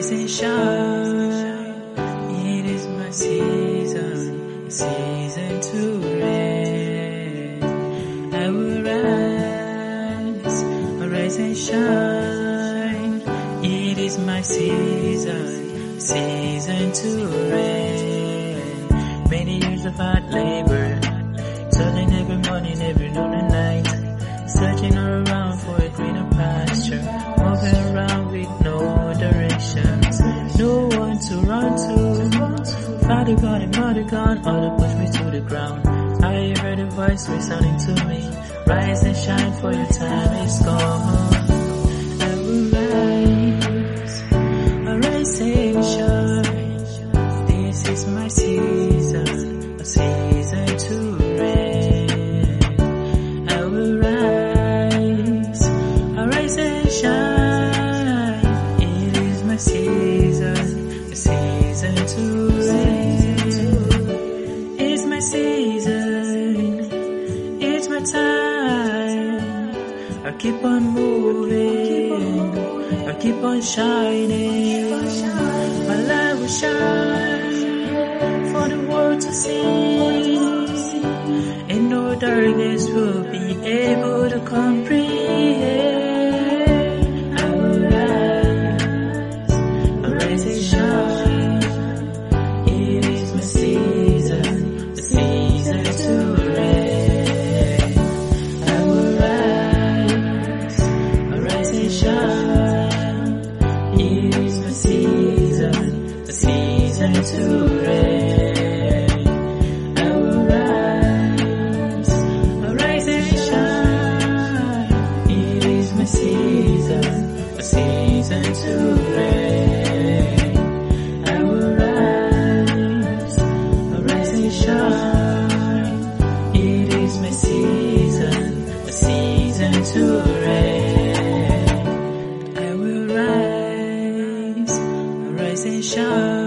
rise and shine. It is my season, season to reign. I will rise and shine. It is my season, season to reign. Many years of hard labor, toiling every morning, every noon and night, searching all around for a greener pasture, moving around with no directions, no one to run to. Father God and Mother gone, all to push me to the ground. I heard a voice resounding to me, rise and shine for your time is gone. I will rise and shine. This is my season, a season to reign. I will rise and shine. It is my season, a season to reign. It's my season, it's my time. I keep on moving, I keep on shining. My light will shine for the world to see, and no darkness will be able to comprehend. I will rise and shine. It is my season, the season to reign. I will rise and shine. It is my season, the season to reign. I will rise and shine. It is my season, a season to reign. I will rise and shine. It is my season, a season to reign. I will rise and shine.